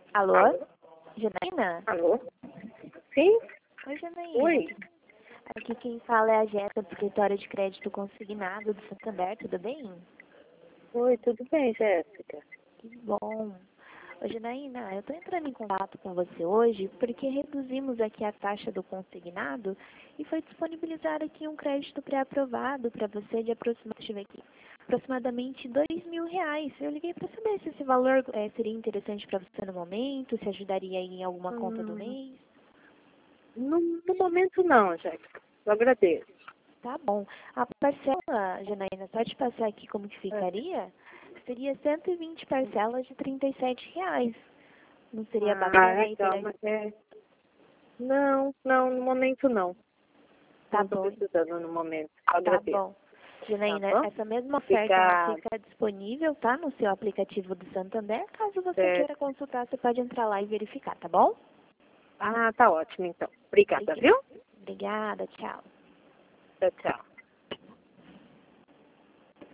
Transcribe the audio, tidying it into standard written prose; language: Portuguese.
Alô? Alô? Janaína? Alô? Sim? Oi, Janaína. Oi. Aqui quem fala é a Jéssica do Escritório de Crédito Consignado do Santander, tudo bem? Oi, tudo bem, Jéssica? Que bom. Ô, Janaína, eu estou entrando em contato com você hoje porque reduzimos aqui a taxa do consignado e foi disponibilizado aqui um crédito pré-aprovado para você de aproximadamente R$ 2.000. Eu liguei para saber se esse valor seria interessante para você no momento, se ajudaria aí em alguma conta do Hum, mês. no momento não, Jéssica. Eu agradeço. Tá bom. A parcela, Janaína, só te passar aqui como que ficaria, seria 120 parcelas de R$ 37. Não seria bacana aí Legal, ter... mas Não, no momento não. Tá Não estou bom, precisando no momento. Eu tá agradeço. bom. Tá Janaína, bom? essa mesma oferta ela Fica fica disponível, tá? No seu aplicativo do Santander. Caso você queira certo. consultar, você pode entrar lá e verificar, tá bom? Tá ótimo então. Obrigada, viu? Obrigada, tchau. Tchau, tchau.